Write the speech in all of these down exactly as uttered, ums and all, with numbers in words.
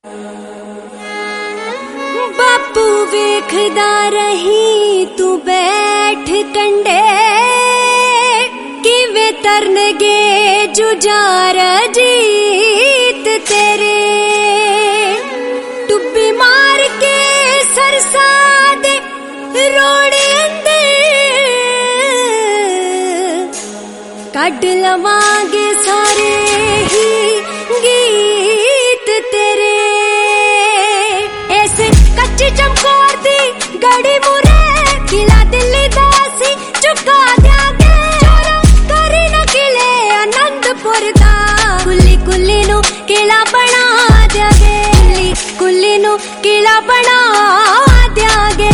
बापू वेखदा रही तू बैठ कंडे किवे तरनगे जुजार जीत तेरे टुब्बी मार के सरसा दे रोड़े अंदर कड लवांगे सारे ही गीत तेरे ऐसे कच्ची चमकोर दी गड़ी मुरे किला दिल्ली दासी चुका दियागे चोरा करी न किले आनंदपुर दा कुल्ली कुल्ली नू किला बना दियागे कुल्ली कुल्ली नू किला बना दियागे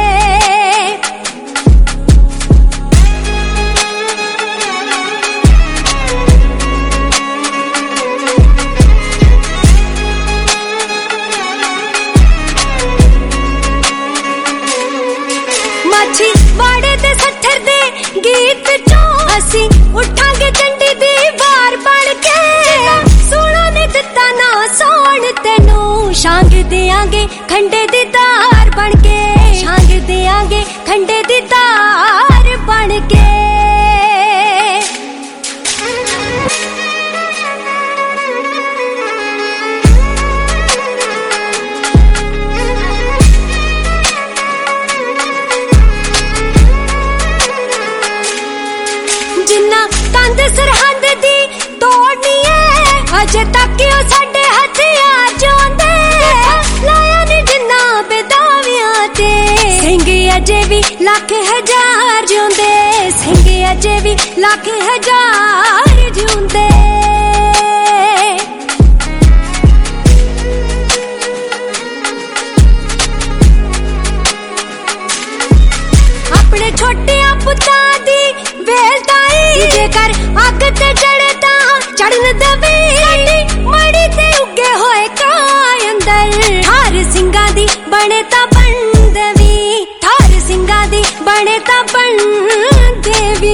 वाड़े दे सत्थर दे गीत चो असी उठांगे चंडी दी वार बन के सोना ने दिता ना सोन तेनू शांग देंगे खंडे दी तार बन के शांग देंगे खंडे दी तार बन के कंध सरहंद दी तोड़नी है अजे तक साडे हथियार जोंदे लाया नी जिन्ना बेदावियां ते सिंह अजे भी लख हजार जोंदे सिंह अजे भी लख हजार जोंदे अपने छोटिया पुत्ता दी वेलताई जेकर अग ते चढ़े ता चढ़न दवे मड़ी ते उगे होए काय अंदर थार सिंगा दी बने ता बन देवी थार सिंगा दी बने ता बन देवी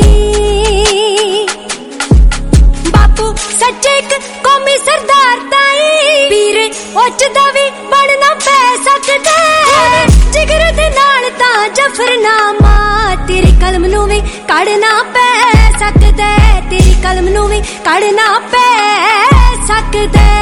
बापू सच्चे एक कौमी सरदार ताई पीर उच दवी बनना पै सकदा जिगर दे नाल ता जफरनामा तेरी कलम नू भी कढ़ना पै सकदा तेरी कलम नू भी कढ़ना पै सकदा।